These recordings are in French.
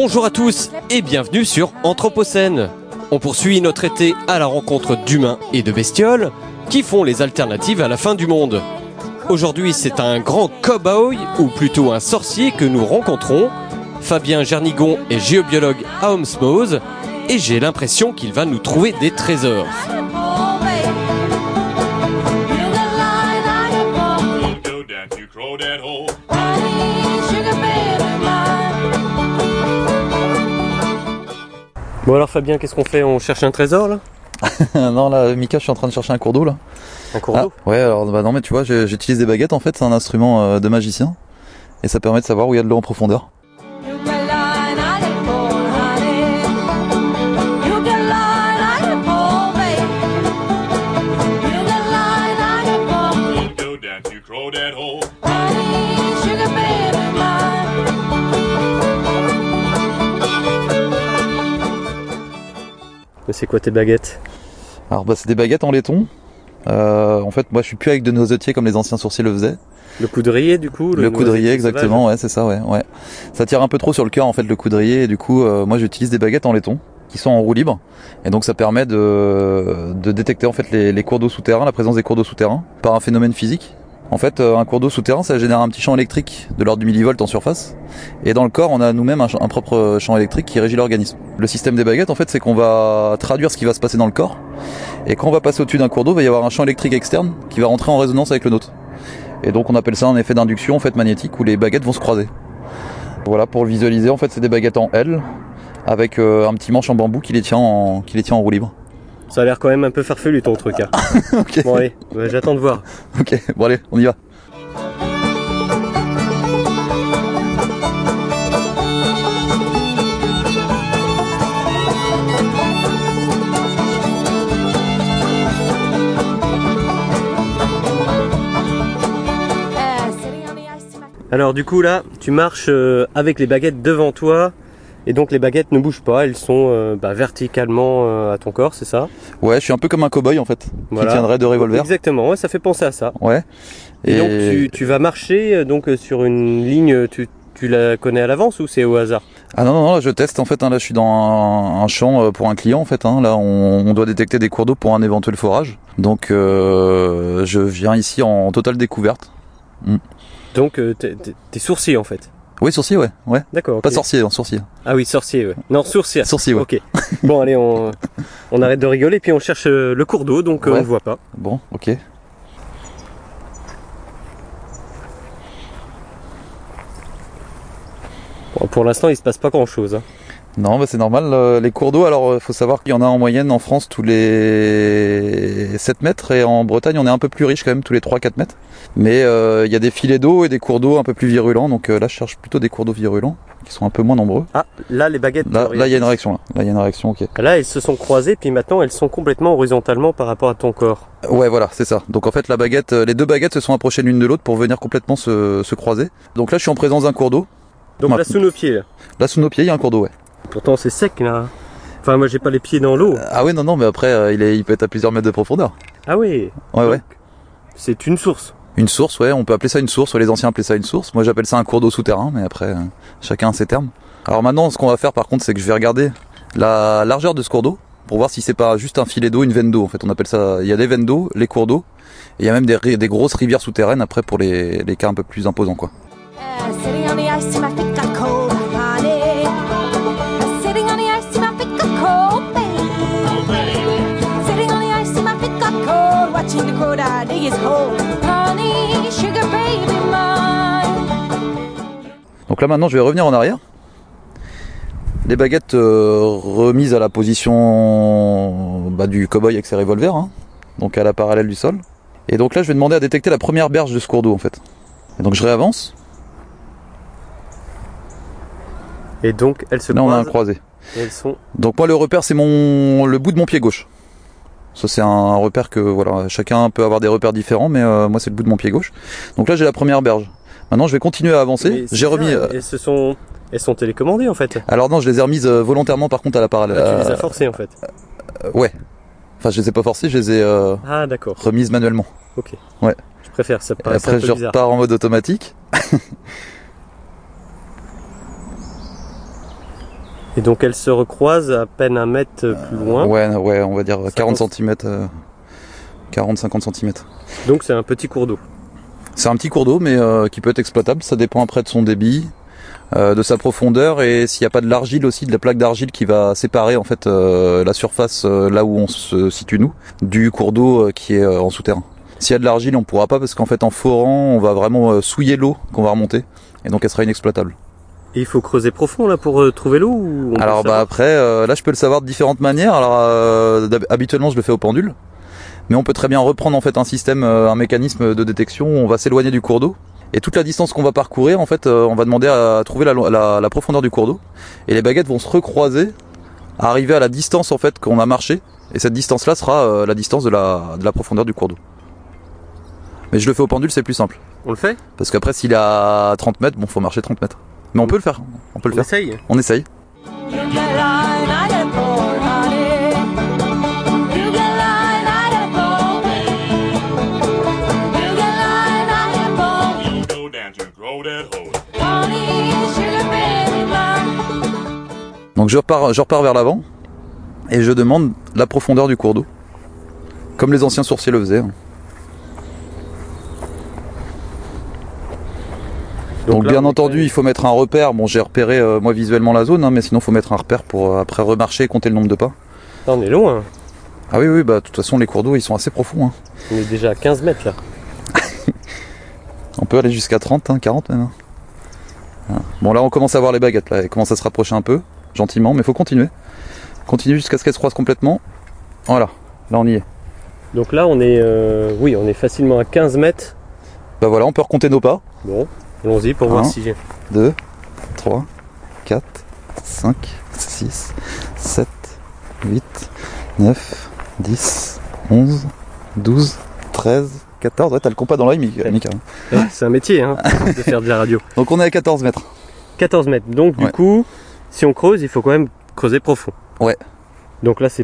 Bonjour à tous et bienvenue sur Anthropocène. On poursuit notre été à la rencontre d'humains et de bestioles qui font les alternatives à la fin du monde. Aujourd'hui, c'est un grand cow-boy, ou plutôt un sorcier que nous rencontrons. Fabien Jernigon est géobiologue à Homsmose et j'ai l'impression qu'il va nous trouver des trésors. Bon alors Fabien, qu'est-ce qu'on fait? On cherche un trésor là? Non là Mika, je suis en train de chercher un cours d'eau là. Un cours d'eau? Ouais, alors bah non mais tu vois, j'utilise des baguettes en fait, c'est un instrument de magicien et ça permet de savoir où il y a de l'eau en profondeur. C'est quoi tes baguettes? Alors bah c'est des baguettes en laiton. En fait moi je suis plus avec de noisetiers comme les anciens sorciers le faisaient. Le coudrier du coup? Le coudrier exactement, ouais c'est ça, ouais. Ça tire un peu trop sur le cœur en fait le coudrier et du coup moi j'utilise des baguettes en laiton qui sont en roue libre et donc ça permet de détecter en fait les cours d'eau souterrains, la présence des cours d'eau souterrains par un phénomène physique. En fait, un cours d'eau souterrain, ça génère un petit champ électrique de l'ordre du millivolt en surface. Et dans le corps, on a nous-mêmes un propre champ électrique qui régit l'organisme. Le système des baguettes, en fait, c'est qu'on va traduire ce qui va se passer dans le corps. Et quand on va passer au-dessus d'un cours d'eau, il va y avoir un champ électrique externe qui va rentrer en résonance avec le nôtre. Et donc, on appelle ça un effet d'induction, en fait, magnétique, où les baguettes vont se croiser. Voilà, pour le visualiser, en fait, c'est des baguettes en L, avec un petit manche en bambou qui les tient en roue libre. Ça a l'air quand même un peu farfelu ton truc. Hein. Okay. Bon allez, j'attends de voir. Ok, bon allez, on y va. Alors du coup là, tu marches avec les baguettes devant toi. Et donc les baguettes ne bougent pas, elles sont verticalement à ton corps, c'est ça? Ouais, je suis un peu comme un cow-boy en fait, voilà. Qui tiendrait deux revolvers. Exactement, ouais, ça fait penser à ça. Ouais. Et donc tu vas marcher sur une ligne, tu la connais à l'avance ou c'est au hasard? Ah non, là je teste en fait, là je suis dans un champ pour un client en fait, là on doit détecter des cours d'eau pour un éventuel forage. Donc je viens ici en totale découverte. Donc t'es sourcier en fait? Oui, sourcier, ouais. D'accord. Okay. Pas sorcier, non, sourcier. Ah oui, sorcier, ouais. Non, sourcier. Sourcier, ouais. Ok. Bon, allez, on arrête de rigoler, puis on cherche le cours d'eau, donc on ne voit pas. Bon, ok. Bon, pour l'instant, il se passe pas grand-chose. Hein. Non, c'est normal. Les cours d'eau, alors faut savoir qu'il y en a en moyenne en France tous les 7 mètres et en Bretagne, on est un peu plus riche quand même, tous les 3-4 mètres. Mais il y a des filets d'eau et des cours d'eau un peu plus virulents, donc là je cherche plutôt des cours d'eau virulents qui sont un peu moins nombreux. Ah, là les baguettes... Là il y a une réaction, là il y a une réaction, ok. Là elles se sont croisées, puis maintenant elles sont complètement horizontalement par rapport à ton corps. Ouais, voilà, c'est ça. Donc en fait les deux baguettes se sont approchées l'une de l'autre pour venir complètement se croiser. Donc là je suis en présence d'un cours d'eau. Donc là sous nos pieds là. Là sous nos pieds il y a un cours d'eau, ouais. Pourtant c'est sec là. Enfin moi j'ai pas les pieds dans l'eau. Ah oui, non, mais après il peut être à plusieurs mètres de profondeur. Ah oui. Ouais. C'est une source. Une source, ouais, on peut appeler ça une source, les anciens appelaient ça une source. Moi j'appelle ça un cours d'eau souterrain, mais après chacun a ses termes. Alors maintenant ce qu'on va faire par contre c'est que je vais regarder la largeur de ce cours d'eau pour voir si c'est pas juste un filet d'eau, une veine d'eau en fait. On appelle ça, il y a des veines d'eau, les cours d'eau, et il y a même des grosses rivières souterraines après pour les cas un peu plus imposants quoi. Donc là maintenant je vais revenir en arrière. Les baguettes remises à la position du cow-boy avec ses revolvers, donc à la parallèle du sol. Et donc là je vais demander à détecter la première berge de ce cours d'eau en fait. Et donc je réavance. Et donc elles se croisent. Là on a un croisé. Et elles sont... Donc moi le repère c'est le bout de mon pied gauche. Ça c'est un repère que voilà, chacun peut avoir des repères différents, mais moi c'est le bout de mon pied gauche. Donc là j'ai la première berge. Maintenant je vais continuer à avancer. J'ai remis. Elles sont télécommandées en fait. Alors non, je les ai remises volontairement par contre à la parallèle. Tu les as forcées en fait. Ouais. Enfin je les ai pas forcées, je les ai remises manuellement. Ok. Ouais. Je préfère, ça paraît un peu bizarre. Après je repars en mode automatique. Et donc elles se recroisent à peine un mètre plus loin. Ouais, on va dire 40 cm, 40-50 cm. Donc c'est un petit cours d'eau. C'est un petit cours d'eau, mais qui peut être exploitable. Ça dépend après de son débit, de sa profondeur, et s'il n'y a pas de l'argile aussi, de la plaque d'argile qui va séparer en fait la surface là où on se situe nous, du cours d'eau qui est en souterrain. S'il y a de l'argile, on pourra pas parce qu'en fait en forant, on va vraiment souiller l'eau qu'on va remonter, et donc elle sera inexploitable. Et il faut creuser profond là pour trouver l'eau ou Alors après, là je peux le savoir de différentes manières. Alors habituellement je le fais au pendule. Mais on peut très bien reprendre en fait un système, un mécanisme de détection où on va s'éloigner du cours d'eau. Et toute la distance qu'on va parcourir, en fait, on va demander à trouver la profondeur du cours d'eau. Et les baguettes vont se recroiser, arriver à la distance en fait qu'on a marché. Et cette distance-là sera la distance de la profondeur du cours d'eau. Mais je le fais au pendule, c'est plus simple. On le fait? Parce qu'après, s'il est à 30 mètres, bon, faut marcher 30 mètres. Mais on peut le faire. On peut le faire. Essaye. On essaye. Donc je repars vers l'avant et je demande la profondeur du cours d'eau, comme les anciens sourciers le faisaient. Donc là, bien entendu, il faut mettre un repère. Bon, j'ai repéré moi visuellement la zone, mais sinon il faut mettre un repère pour après remarcher et compter le nombre de pas. Là, on est loin. Ah oui, bah de toute façon les cours d'eau ils sont assez profonds. On est déjà à 15 mètres là. On peut aller jusqu'à 30, 40 même. Bon là on commence à voir les baguettes, là, elles commencent à se rapprocher un peu, gentiment, mais il faut continuer. Continuer jusqu'à ce qu'elles se croisent complètement. Voilà, là on y est. Donc là on est, on est facilement à 15 mètres. Bah voilà, on peut recompter nos pas. Bon, allons-y pour voir si j'ai... 2, 3, 4, 5, 6, 7, 8, 9, 10, 11, 12, 13, 14, ouais, t'as le compas dans l'œil, Mika. Ouais, c'est un métier, de faire de la radio. Donc on est à 14 mètres. 14 mètres, donc du coup, si on creuse, il faut quand même creuser profond. Ouais. Donc là, c'est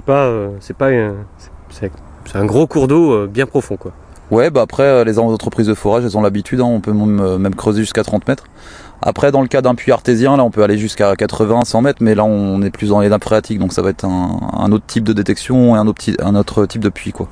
un gros cours d'eau bien profond, quoi. Ouais, bah après, les entreprises de forage, elles ont l'habitude, on peut même creuser jusqu'à 30 mètres. Après, dans le cas d'un puits artésien, là, on peut aller jusqu'à 80, 100 mètres, mais là, on est plus dans les nappes phréatiques, donc ça va être un autre type de détection et un autre type de puits, quoi.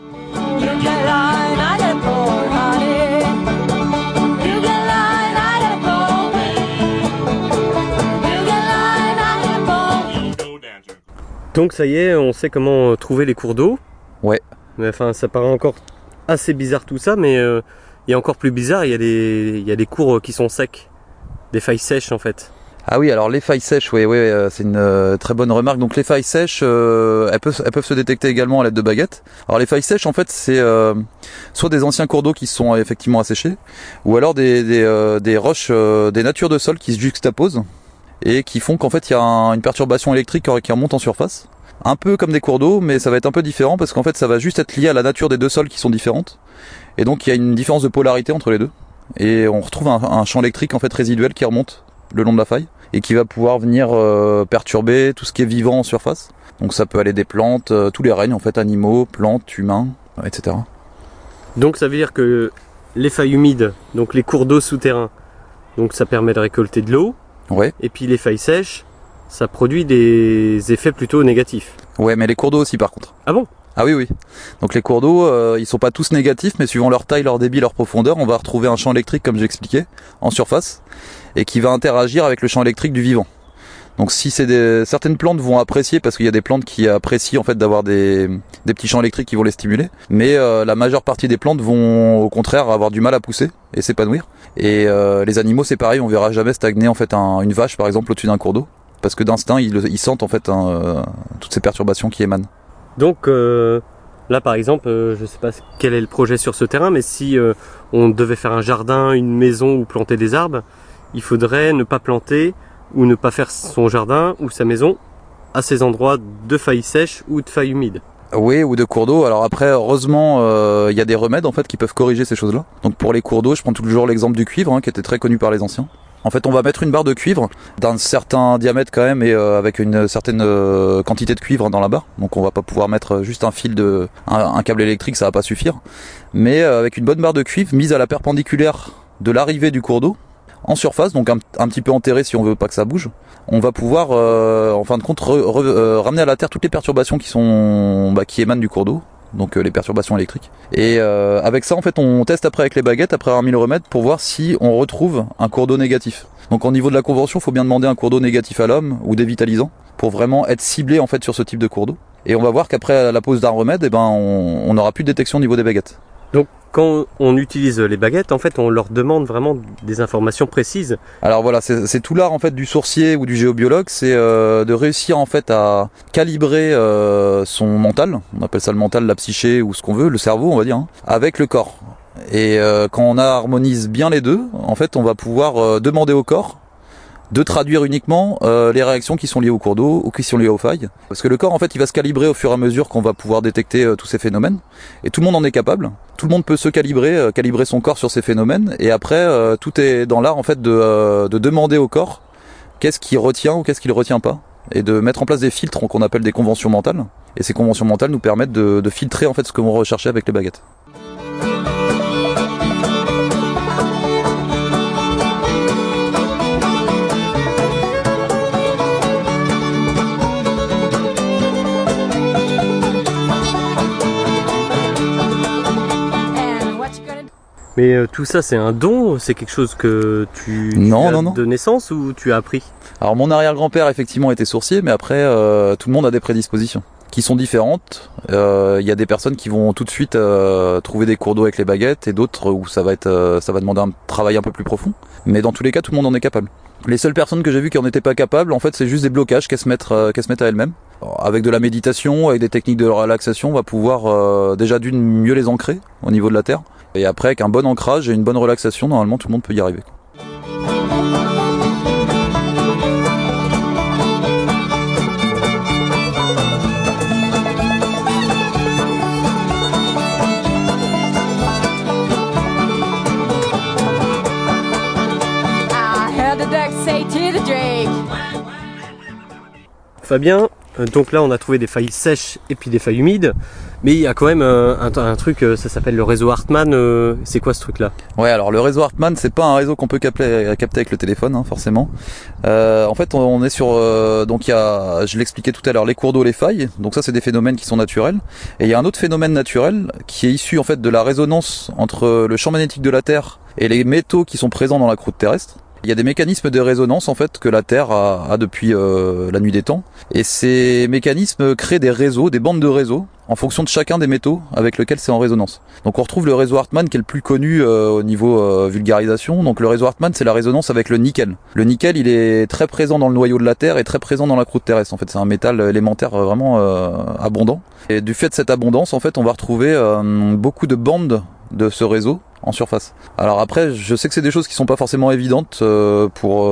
Donc ça y est, on sait comment trouver les cours d'eau. Ouais. Mais enfin, ça paraît encore assez bizarre tout ça, mais il y a encore plus bizarre, il y a des cours qui sont secs, des failles sèches en fait. Ah oui, alors les failles sèches, c'est une très bonne remarque. Donc les failles sèches, elles peuvent se détecter également à l'aide de baguettes. Alors les failles sèches, en fait, c'est soit des anciens cours d'eau qui sont effectivement asséchés, ou alors des roches, des natures de sol qui se juxtaposent et qui font qu'en fait il y a une perturbation électrique qui remonte en surface. Un peu comme des cours d'eau, mais ça va être un peu différent parce qu'en fait ça va juste être lié à la nature des deux sols qui sont différentes. Et donc il y a une différence de polarité entre les deux. Et on retrouve un champ électrique en fait résiduel qui remonte le long de la faille et qui va pouvoir venir perturber tout ce qui est vivant en surface. Donc ça peut aller des plantes, tous les règnes en fait, animaux, plantes, humains, etc. Donc ça veut dire que les failles humides, donc les cours d'eau souterrains, donc ça permet de récolter de l'eau. Ouais. Et puis les failles sèches, ça produit des effets plutôt négatifs. Ouais, mais les cours d'eau aussi par contre. Ah bon? Ah oui. Donc les cours d'eau, ils sont pas tous négatifs, mais suivant leur taille, leur débit, leur profondeur, on va retrouver un champ électrique, comme j'expliquais, en surface, et qui va interagir avec le champ électrique du vivant. Donc si c'est certaines plantes vont apprécier, parce qu'il y a des plantes qui apprécient en fait d'avoir des petits champs électriques qui vont les stimuler, mais la majeure partie des plantes vont au contraire avoir du mal à pousser et s'épanouir. Et les animaux c'est pareil, on verra jamais stagner en fait une vache par exemple au-dessus d'un cours d'eau, parce que d'instinct ils sentent en fait toutes ces perturbations qui émanent. Donc là par exemple, je sais pas quel est le projet sur ce terrain, mais si on devait faire un jardin, une maison ou planter des arbres, il faudrait ne pas planter ou ne pas faire son jardin ou sa maison à ces endroits de failles sèches ou de failles humides. Oui, ou de cours d'eau. Alors après, heureusement, il y a des remèdes en fait qui peuvent corriger ces choses-là. Donc pour les cours d'eau, je prends toujours l'exemple du cuivre, qui était très connu par les anciens. En fait, on va mettre une barre de cuivre d'un certain diamètre quand même et avec une certaine quantité de cuivre dans la barre. Donc on va pas pouvoir mettre juste un fil un câble électrique, ça va pas suffire. Mais avec une bonne barre de cuivre mise à la perpendiculaire de l'arrivée du cours d'eau, en surface, donc un petit peu enterré si on veut pas que ça bouge, on va pouvoir en fin de compte ramener à la terre toutes les perturbations qui émanent du cours d'eau, donc les perturbations électriques. Et avec ça en fait on teste après avec les baguettes, après avoir mis le remède, pour voir si on retrouve un cours d'eau négatif. Donc au niveau de la convention, il faut bien demander un cours d'eau négatif à l'homme ou dévitalisant pour vraiment être ciblé en fait sur ce type de cours d'eau. Et on va voir qu'après la pose d'un remède, on n'aura plus de détection au niveau des baguettes. Donc quand on utilise les baguettes, en fait, on leur demande vraiment des informations précises. Alors voilà, c'est tout l'art en fait du sourcier ou du géobiologue, c'est de réussir en fait à calibrer son mental, on appelle ça le mental, la psyché ou ce qu'on veut, le cerveau on va dire, avec le corps. Et quand on harmonise bien les deux, en fait, on va pouvoir demander au corps de traduire uniquement les réactions qui sont liées au cours d'eau ou qui sont liées aux failles. Parce que le corps, en fait, il va se calibrer au fur et à mesure qu'on va pouvoir détecter tous ces phénomènes. Et tout le monde en est capable. Tout le monde peut se calibrer, calibrer son corps sur ces phénomènes. Et après, tout est dans l'art, en fait, de demander au corps qu'est-ce qu'il retient ou qu'est-ce qu'il retient pas. Et de mettre en place des filtres qu'on appelle des conventions mentales. Et ces conventions mentales nous permettent de filtrer, en fait, ce que l'on recherchait avec les baguettes. Mais tout ça, c'est un don? C'est quelque chose que tu as de naissance ou tu as appris? Alors mon arrière-grand-père effectivement était sourcier, mais après tout le monde a des prédispositions qui sont différentes. Il y a des personnes qui vont tout de suite trouver des cours d'eau avec les baguettes et d'autres où ça va demander un travail un peu plus profond. Mais dans tous les cas, tout le monde en est capable. Les seules personnes que j'ai vues qui en étaient pas capables, en fait, c'est juste des blocages qu'elles se mettent à elles-mêmes. Avec de la méditation, avec des techniques de relaxation, on va pouvoir déjà d'une mieux les ancrer au niveau de la terre. Et après, avec un bon ancrage et une bonne relaxation, normalement, tout le monde peut y arriver. Fabien, donc là on a trouvé des failles sèches et puis des failles humides, mais il y a quand même un truc, ça s'appelle le réseau Hartmann. C'est quoi ce truc là? Ouais, alors le réseau Hartmann, c'est pas un réseau qu'on peut capter avec le téléphone, hein, forcément. En fait, on est sur donc il y a, je l'expliquais tout à l'heure, les cours d'eau, les failles. Donc ça, c'est des phénomènes qui sont naturels. Et il y a un autre phénomène naturel qui est issu en fait de la résonance entre le champ magnétique de la Terre et les métaux qui sont présents dans la croûte terrestre. Il y a des mécanismes de résonance en fait que la Terre a depuis la nuit des temps, et ces mécanismes créent des réseaux, des bandes de réseaux en fonction de chacun des métaux avec lesquels c'est en résonance. Donc on retrouve le réseau Hartmann qui est le plus connu au niveau vulgarisation. Donc le réseau Hartmann, c'est la résonance avec le nickel. Le nickel, il est très présent dans le noyau de la Terre et très présent dans la croûte terrestre. En fait, c'est un métal élémentaire vraiment abondant. Et du fait de cette abondance, en fait, on va retrouver beaucoup de bandes de ce réseau en surface. Alors après, je sais que c'est des choses qui sont pas forcément évidentes pour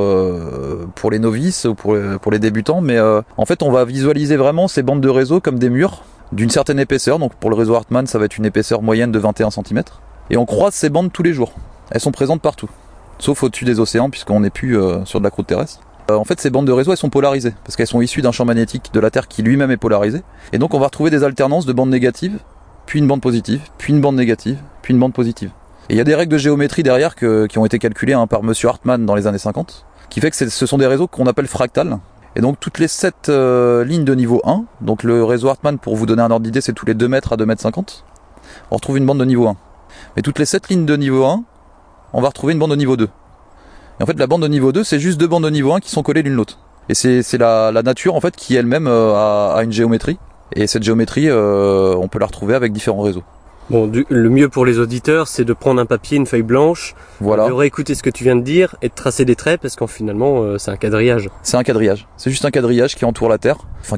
les novices ou pour les débutants, mais en fait, on va visualiser vraiment ces bandes de réseau comme des murs d'une certaine épaisseur. Donc pour le réseau Hartmann, ça va être une épaisseur moyenne de 21 cm. Et on croise ces bandes tous les jours. Elles sont présentes partout, sauf au-dessus des océans, puisqu'on n'est plus sur de la croûte terrestre. En fait, ces bandes de réseau, elles sont polarisées, parce qu'elles sont issues d'un champ magnétique de la Terre qui lui-même est polarisé. Et donc on va retrouver des alternances de bandes négatives, puis une bande positive, puis une bande négative, puis une bande positive. Et il y a des règles de géométrie derrière qui ont été calculées par monsieur Hartmann dans les années 50, qui fait que ce sont des réseaux qu'on appelle fractales. Et donc toutes les 7 lignes de niveau 1, donc le réseau Hartmann, pour vous donner un ordre d'idée, c'est tous les 2 mètres à 2 mètres 50, on retrouve une bande de niveau 1. Mais toutes les 7 lignes de niveau 1, on va retrouver une bande de niveau 2. Et en fait, la bande de niveau 2, c'est juste 2 bandes de niveau 1 qui sont collées l'une l'autre. Et c'est la nature en fait qui elle-même a une géométrie. Et cette géométrie, on peut la retrouver avec différents réseaux. Bon, le mieux pour les auditeurs, c'est de prendre un papier, une feuille blanche, voilà, de réécouter ce que tu viens de dire et de tracer des traits, parce qu'en finalement, c'est un quadrillage. C'est un quadrillage. C'est juste un quadrillage qui entoure la Terre,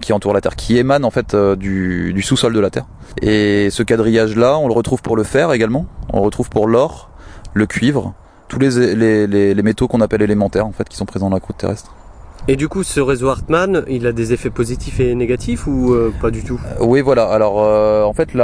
qui émane en fait du sous-sol de la Terre. Et ce quadrillage-là, on le retrouve pour le fer également, on le retrouve pour l'or, le cuivre, tous les métaux qu'on appelle élémentaires en fait, qui sont présents dans la croûte terrestre. Et du coup, ce réseau Hartmann, il a des effets positifs et négatifs ou pas du tout? Oui, voilà. Alors, en fait,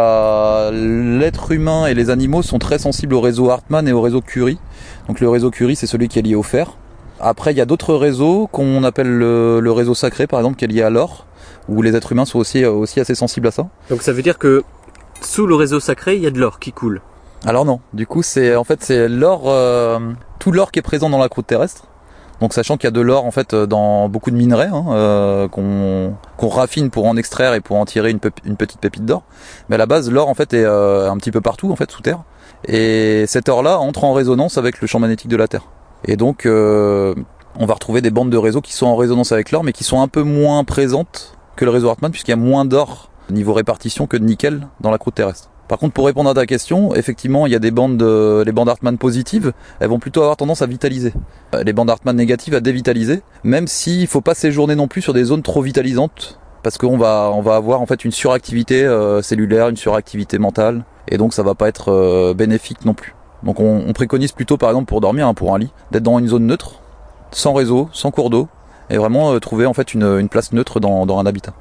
l'être humain et les animaux sont très sensibles au réseau Hartmann et au réseau Curie. Donc, le réseau Curie, c'est celui qui est lié au fer. Après, il y a d'autres réseaux qu'on appelle le réseau sacré, par exemple, qui est lié à l'or, où les êtres humains sont aussi assez sensibles à ça. Donc, ça veut dire que sous le réseau sacré, il y a de l'or qui coule. Alors non, du coup c'est l'or, tout l'or qui est présent dans la croûte terrestre. Donc sachant qu'il y a de l'or en fait dans beaucoup de minerais qu'on raffine pour en extraire et pour en tirer une petite pépite d'or. Mais à la base l'or en fait est un petit peu partout en fait sous terre. Et cet or là entre en résonance avec le champ magnétique de la Terre. Et donc on va retrouver des bandes de réseau qui sont en résonance avec l'or mais qui sont un peu moins présentes que le réseau Hartmann puisqu'il y a moins d'or niveau répartition que de nickel dans la croûte terrestre. Par contre, pour répondre à ta question, effectivement, il y a des bandes, les bandes Hartmann positives, elles vont plutôt avoir tendance à vitaliser. Les bandes Hartmann négatives à dévitaliser, même s'il faut pas séjourner non plus sur des zones trop vitalisantes, parce qu'on va avoir en fait une suractivité cellulaire, une suractivité mentale, et donc ça va pas être bénéfique non plus. Donc on préconise plutôt, par exemple, pour dormir, pour un lit, d'être dans une zone neutre, sans réseau, sans cours d'eau, et vraiment trouver en fait une place neutre dans un habitat.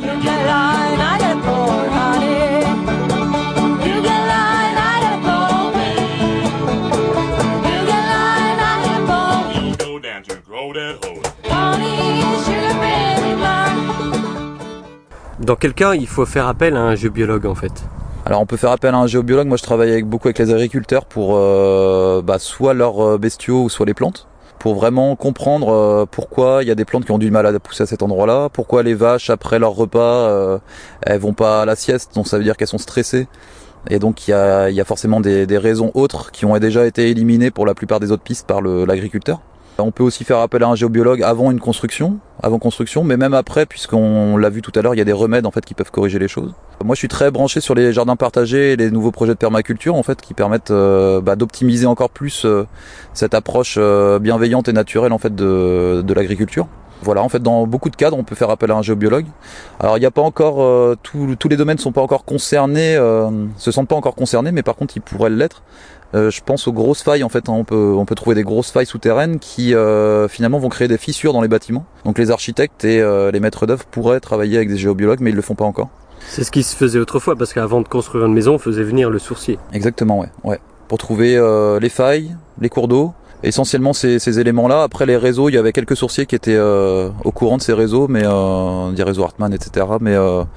Dans quel cas il faut faire appel à un géobiologue en fait? Alors on peut faire appel à un géobiologue. Moi je travaille beaucoup avec les agriculteurs pour soit leurs bestiaux ou soit les plantes, pour vraiment comprendre pourquoi il y a des plantes qui ont du mal à pousser à cet endroit-là, pourquoi les vaches après leur repas elles vont pas à la sieste, donc ça veut dire qu'elles sont stressées. Et donc il y a forcément des raisons autres qui ont déjà été éliminées pour la plupart des autres pistes par l'agriculteur. On peut aussi faire appel à un géobiologue avant construction, mais même après, puisqu'on l'a vu tout à l'heure, il y a des remèdes en fait qui peuvent corriger les choses. Moi, je suis très branché sur les jardins partagés et les nouveaux projets de permaculture en fait qui permettent d'optimiser encore plus cette approche bienveillante et naturelle en fait de l'agriculture. Voilà, en fait, dans beaucoup de cadres, on peut faire appel à un géobiologue. Alors, il n'y a pas encore tous les domaines sont pas encore concernés, se sentent pas encore concernés, mais par contre, ils pourraient l'être. Je pense aux grosses failles en fait, on peut trouver des grosses failles souterraines qui finalement vont créer des fissures dans les bâtiments. Donc les architectes et les maîtres d'œuvre pourraient travailler avec des géobiologues, mais ils le font pas encore. C'est ce qui se faisait autrefois, parce qu'avant de construire une maison, on faisait venir le sourcier. Exactement, ouais. Pour trouver les failles, les cours d'eau, essentiellement ces éléments-là. Après les réseaux, il y avait quelques sourciers qui étaient au courant de ces réseaux, mais des réseaux Hartmann, etc. Mais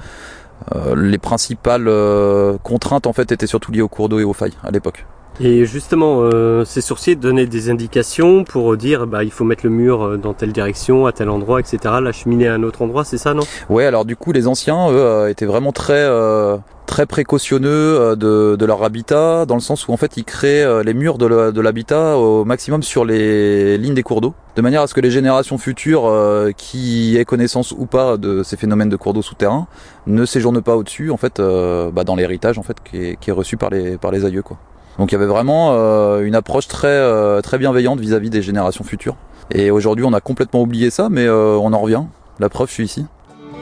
les principales contraintes en fait étaient surtout liées aux cours d'eau et aux failles à l'époque. Et justement, ces sourciers donnaient des indications pour dire il faut mettre le mur dans telle direction, à tel endroit, etc. L'acheminer à un autre endroit, c'est ça, non? Ouais, alors du coup, les anciens, eux, étaient vraiment très précautionneux de leur habitat, dans le sens où en fait ils créent les murs de l'habitat au maximum sur les lignes des cours d'eau, de manière à ce que les générations futures qui aient connaissance ou pas de ces phénomènes de cours d'eau souterrains ne séjournent pas au-dessus, en fait, dans l'héritage en fait qui est reçu par les aïeux, quoi. Donc il y avait vraiment une approche très bienveillante vis-à-vis des générations futures. Et aujourd'hui on a complètement oublié ça, mais on en revient. La preuve, je suis ici.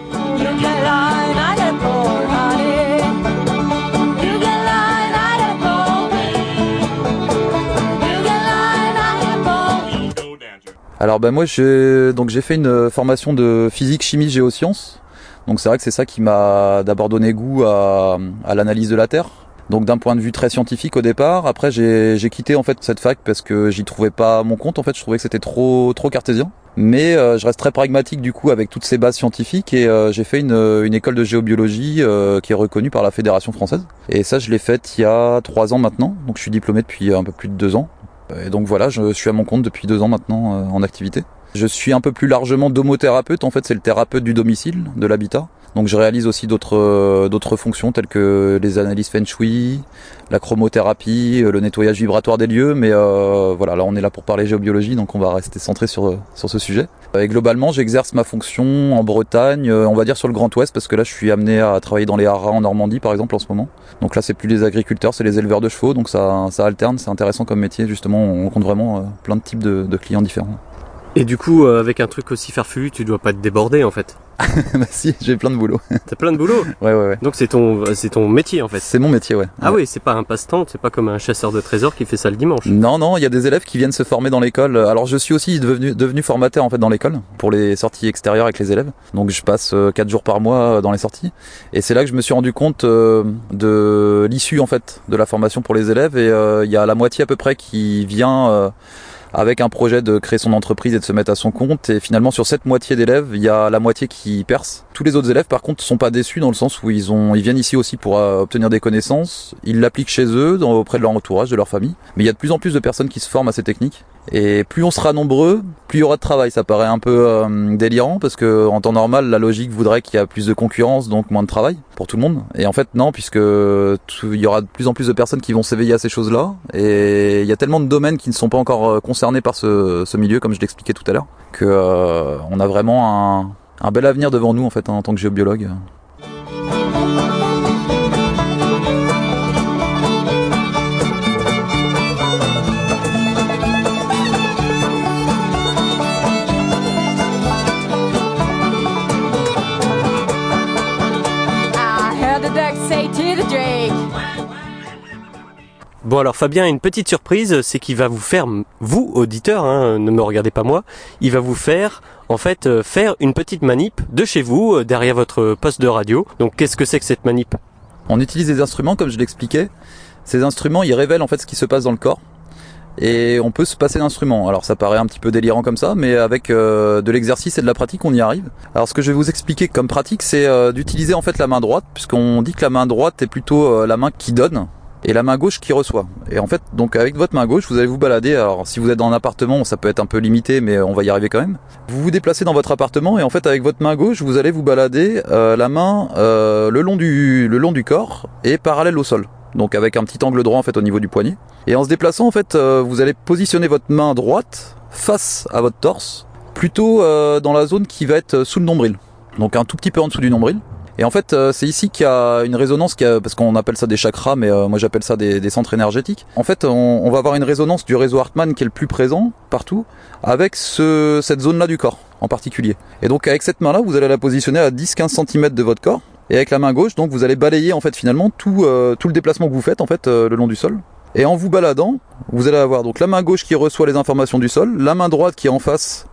Alors moi j'ai fait une formation de physique, chimie, géosciences. Donc c'est vrai que c'est ça qui m'a d'abord donné goût à l'analyse de la Terre. Donc d'un point de vue très scientifique au départ. Après j'ai quitté en fait cette fac parce que j'y trouvais pas mon compte. En fait je trouvais que c'était trop cartésien. Mais je reste très pragmatique du coup avec toutes ces bases scientifiques et j'ai fait une école de géobiologie qui est reconnue par la Fédération française. Et ça je l'ai faite il y a 3 ans maintenant. Donc je suis diplômé depuis un peu plus de 2 ans. Et donc voilà, je suis à mon compte depuis 2 ans maintenant en activité. Je suis un peu plus largement domothérapeute. En fait c'est le thérapeute du domicile, de l'habitat. Donc je réalise aussi d'autres fonctions telles que les analyses feng shui, la chromothérapie, le nettoyage vibratoire des lieux, mais voilà, là on est là pour parler géobiologie, donc on va rester centré sur ce sujet. Et globalement, j'exerce ma fonction en Bretagne, on va dire sur le Grand Ouest, parce que là je suis amené à travailler dans les haras en Normandie par exemple en ce moment. Donc là c'est plus les agriculteurs, c'est les éleveurs de chevaux, donc ça alterne, c'est intéressant comme métier, justement on rencontre vraiment plein de types de clients différents. Et du coup, avec un truc aussi farfelu, tu dois pas te déborder en fait. Bah si, j'ai plein de boulot. T'as plein de boulot. Ouais. Donc c'est ton métier en fait. C'est mon métier, ouais. Ah oui, c'est pas un passe-temps, c'est pas comme un chasseur de trésors qui fait ça le dimanche. Non, il y a des élèves qui viennent se former dans l'école. Alors je suis aussi devenu formateur en fait dans l'école pour les sorties extérieures avec les élèves. Donc je passe 4 jours par mois dans les sorties. Et c'est là que je me suis rendu compte de l'issue en fait de la formation pour les élèves. Et il y a la moitié à peu près qui vient avec un projet de créer son entreprise et de se mettre à son compte. Et finalement, sur cette moitié d'élèves, il y a la moitié qui perce. Tous les autres élèves, par contre, sont pas déçus dans le sens où ils viennent ici aussi pour obtenir des connaissances. Ils l'appliquent chez eux, auprès de leur entourage, de leur famille. Mais il y a de plus en plus de personnes qui se forment à ces techniques. Et plus on sera nombreux, plus il y aura de travail. Ça paraît un peu délirant parce que en temps normal, la logique voudrait qu'il y a plus de concurrence, donc moins de travail pour tout le monde. Et en fait, non, puisque il y aura de plus en plus de personnes qui vont s'éveiller à ces choses-là. Et il y a tellement de domaines qui ne sont pas encore concernés par ce milieu, comme je l'expliquais tout à l'heure, que on a vraiment un bel avenir devant nous en fait en tant que géobiologue. Bon alors Fabien a une petite surprise, c'est qu'il va vous faire, vous auditeurs, ne me regardez pas moi, il va vous faire en fait faire une petite manip de chez vous, derrière votre poste de radio. Donc qu'est-ce que c'est que cette manip ? On utilise des instruments comme je l'expliquais. Ces instruments ils révèlent en fait ce qui se passe dans le corps. Et on peut se passer d'instruments. Alors ça paraît un petit peu délirant comme ça, mais avec de l'exercice et de la pratique, on y arrive. Alors ce que je vais vous expliquer comme pratique, c'est d'utiliser en fait la main droite, puisqu'on dit que la main droite est plutôt la main qui donne, et la main gauche qui reçoit. Et en fait, donc avec votre main gauche, vous allez vous balader. Alors si vous êtes dans un appartement, ça peut être un peu limité, mais on va y arriver quand même. Vous vous déplacez dans votre appartement, et en fait avec votre main gauche, vous allez vous balader la main le long du corps et parallèle au sol. Donc avec un petit angle droit en fait au niveau du poignet. Et en se déplaçant en fait, vous allez positionner votre main droite face à votre torse, plutôt dans la zone qui va être sous le nombril. Donc un tout petit peu en dessous du nombril. Et en fait, c'est ici qu'il y a une résonance, parce qu'on appelle ça des chakras, mais moi j'appelle ça des centres énergétiques. En fait, on va avoir une résonance du réseau Hartmann qui est le plus présent partout, avec cette zone-là du corps en particulier. Et donc avec cette main-là, vous allez la positionner à 10-15 cm de votre corps. Et avec la main gauche, donc vous allez balayer en fait finalement tout le déplacement que vous faites en fait le long du sol. Et en vous baladant, vous allez avoir donc la main gauche qui reçoit les informations du sol, la main droite qui est en face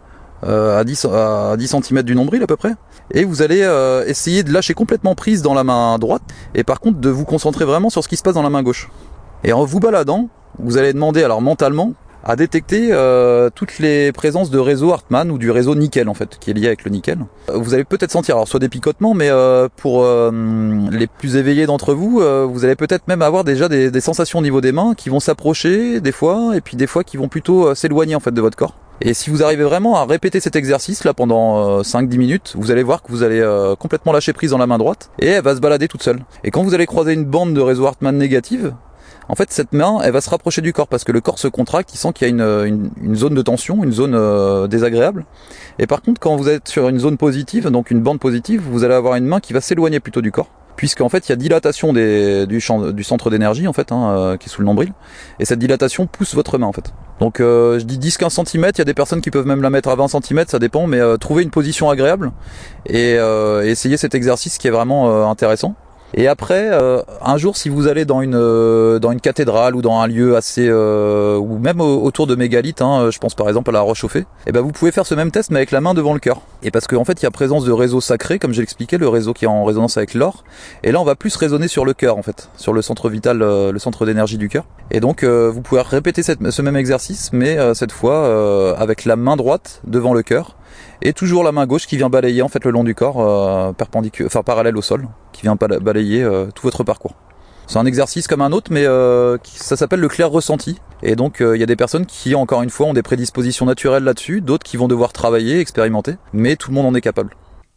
à 10 cm du nombril à peu près. Et vous allez essayer de lâcher complètement prise dans la main droite et par contre de vous concentrer vraiment sur ce qui se passe dans la main gauche. Et en vous baladant, vous allez demander alors mentalement à détecter toutes les présences de réseau Hartmann ou du réseau nickel en fait, qui est lié avec le nickel. Vous allez peut-être sentir alors soit des picotements, mais pour les plus éveillés d'entre vous, vous allez peut-être même avoir déjà des sensations au niveau des mains qui vont s'approcher des fois, et puis des fois qui vont plutôt s'éloigner en fait de votre corps. Et si vous arrivez vraiment à répéter cet exercice là pendant 5-10 minutes, vous allez voir que vous allez complètement lâcher prise dans la main droite et elle va se balader toute seule. Et quand vous allez croiser une bande de réseau Hartmann négative, en fait cette main elle va se rapprocher du corps parce que le corps se contracte, il sent qu'il y a une zone de tension, une zone désagréable. Et par contre quand vous êtes sur une zone positive, donc une bande positive, vous allez avoir une main qui va s'éloigner plutôt du corps. Puisqu'en fait il y a dilatation du centre d'énergie en fait qui est sous le nombril, et cette dilatation pousse votre main en fait. Donc je dis 10-15 cm, il y a des personnes qui peuvent même la mettre à 20 cm, ça dépend, mais trouvez une position agréable et essayez cet exercice qui est vraiment intéressant. Et après, un jour, si vous allez dans une cathédrale ou dans un lieu assez, ou même autour de mégalithes, je pense par exemple à la Roche-Chauffée, et ben vous pouvez faire ce même test mais avec la main devant le cœur. Et parce qu'en fait, il y a présence de réseaux sacrés, comme j'ai expliqué, le réseau qui est en résonance avec l'or. Et là, on va plus résonner sur le cœur en fait, sur le centre vital, le centre d'énergie du cœur. Et donc, vous pouvez répéter ce même exercice, mais cette fois avec la main droite devant le cœur. Et toujours la main gauche qui vient balayer en fait le long du corps, parallèle au sol, qui vient balayer tout votre parcours. C'est un exercice comme un autre, mais ça s'appelle le clair ressenti. Et donc il y a des personnes qui, encore une fois, ont des prédispositions naturelles là-dessus, d'autres qui vont devoir travailler, expérimenter, mais tout le monde en est capable.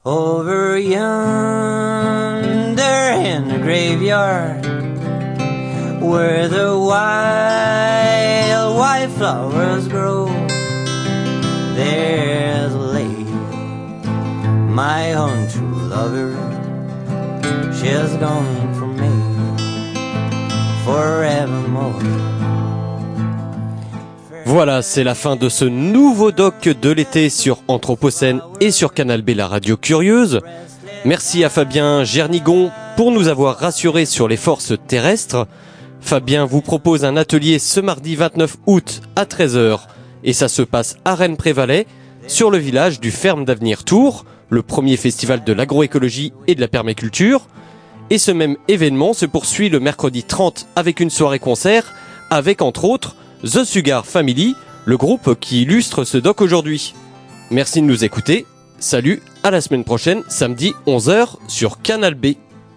Over yonder in the graveyard, where the wild flowers grow, there's a lady, my own true lover. She's gone from me forevermore. Voilà, c'est la fin de ce nouveau doc de l'été sur Anthropocène et sur Canal B, la radio curieuse. Merci à Fabien Gernigon pour nous avoir rassurés sur les forces terrestres. Fabien vous propose un atelier ce mardi 29 août à 13h et ça se passe à Rennes-Prévalais, sur le village du Ferme d'Avenir Tours, le premier festival de l'agroécologie et de la permaculture. Et ce même événement se poursuit le mercredi 30 avec une soirée concert avec entre autres The Sugar Family, le groupe qui illustre ce doc aujourd'hui. Merci de nous écouter. Salut, à la semaine prochaine, samedi 11h sur Canal B.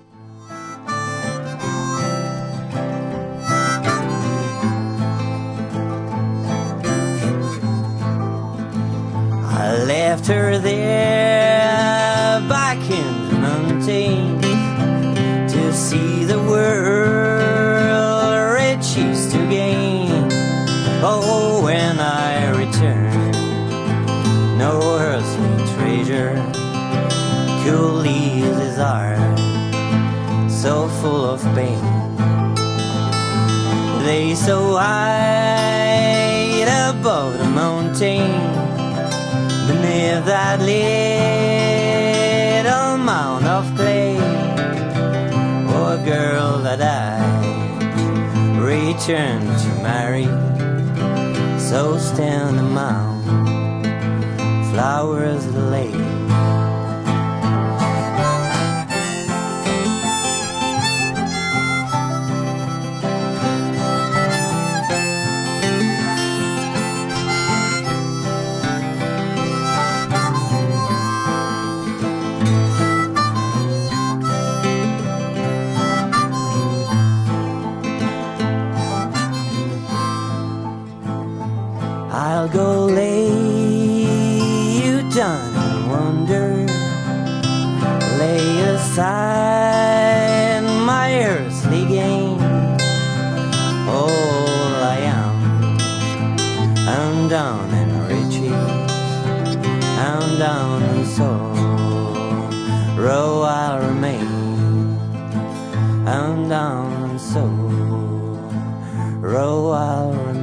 I left her there back in the mountains to see the world riches to gain. Oh, when I return, no earthly treasure could leave this heart so full of pain. They so high above the mountain, beneath that little mound of clay, oh, a girl that I returned to marry. So stand the mound, flowers lay. I'll go lay you down and wonder, lay aside my earthly gain. All I am, I'm down in riches, I'm down in sorrow, I'll remain. I'm down in sorrow, I'll remain.